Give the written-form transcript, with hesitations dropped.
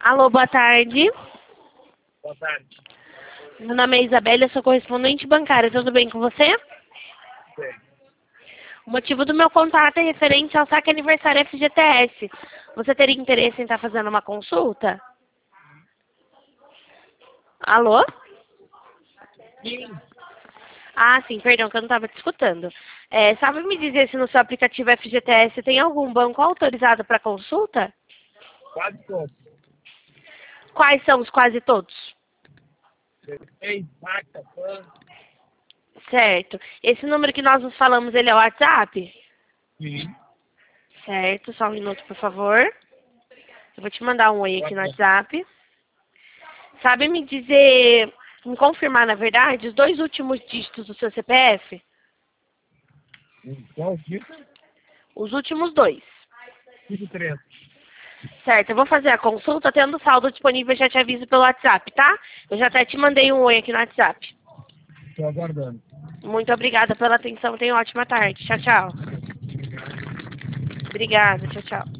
Alô, boa tarde. Boa tarde. Meu nome é Isabela, eu sou correspondente bancária. Tudo bem com você? Sim. O motivo do meu contato é referente ao saque aniversário FGTS. Você teria interesse em estar fazendo uma consulta? Alô? Sim. Ah, sim, perdão, que eu não estava te escutando. Sabe me dizer se no seu aplicativo FGTS tem algum banco autorizado para consulta? Quase todos. Quais são os quase todos? Ei, Marta, Pan. Certo. Esse número que nós nos falamos, ele é o WhatsApp? Sim. Certo, só um minuto, por favor. Eu vou te mandar um oi aqui no WhatsApp. Sabe me confirmar, na verdade, os dois últimos dígitos do seu CPF? Qual dica? Os últimos dois. 53. Certo, eu vou fazer a consulta, tendo saldo disponível, eu já te aviso pelo WhatsApp, tá? Eu já até te mandei um oi aqui no WhatsApp. Estou aguardando. Muito obrigada pela atenção, tenha uma ótima tarde. Tchau, tchau. Obrigada, tchau, tchau.